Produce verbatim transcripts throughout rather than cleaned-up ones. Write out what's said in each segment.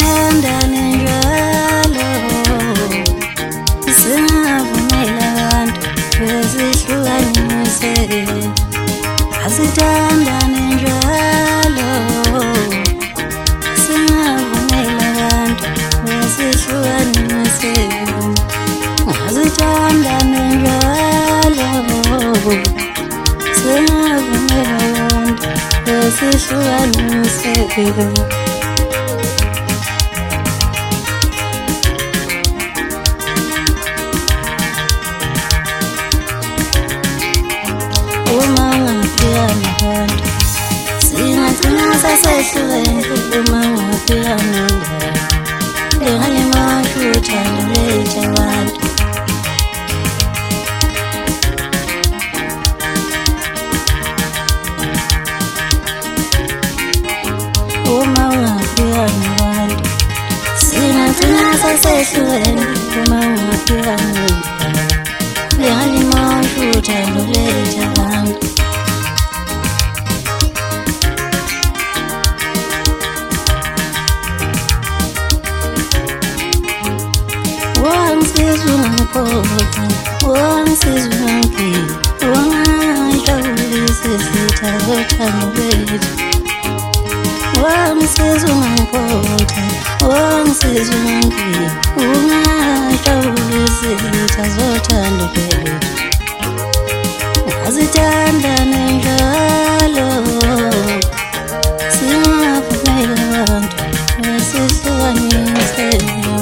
Asithandane njalo singavumeli abantu bezihlukanise. Asithandane njalo singavumeli abantu bezihlukanise. Asithandane njalo singavumeli abantu bezihlukanise. Uma ungaphila nabantu singagcina sesehlukene. Uma ungaphila nendaba lingalimosha uthando lethu abantu. Uma ungaphila nabantu singagcina sesehlukene. Uma ungaphila nendaba lingalimosha uthando lethu abantu. Wansizwa ungangiphoxa, wansizwa ungangiphika, ungangijabulisa isitha sothando lwethu. Wansizwa ungangiphoxa, wansizwa ungangiphika, ungangijabulisa isitha sothando lwethu. Asithandane njalo singavumeli abantu bezihlukanise.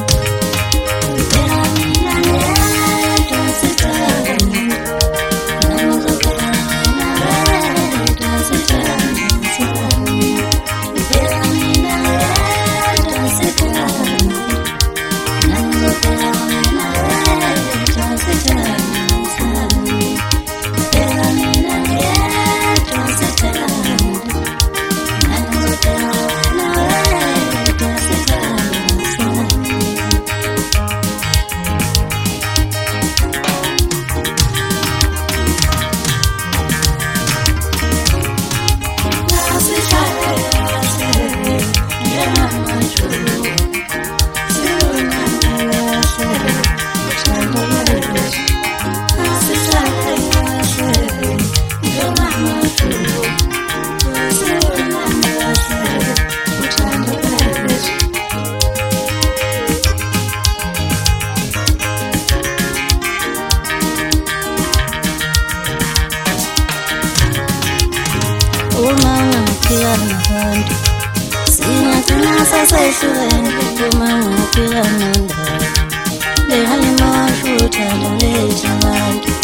Uma ungaphila nabantu singagcina sesehlukene. Uma ungaphila nendaba lingalimosha uthando lethu abantu.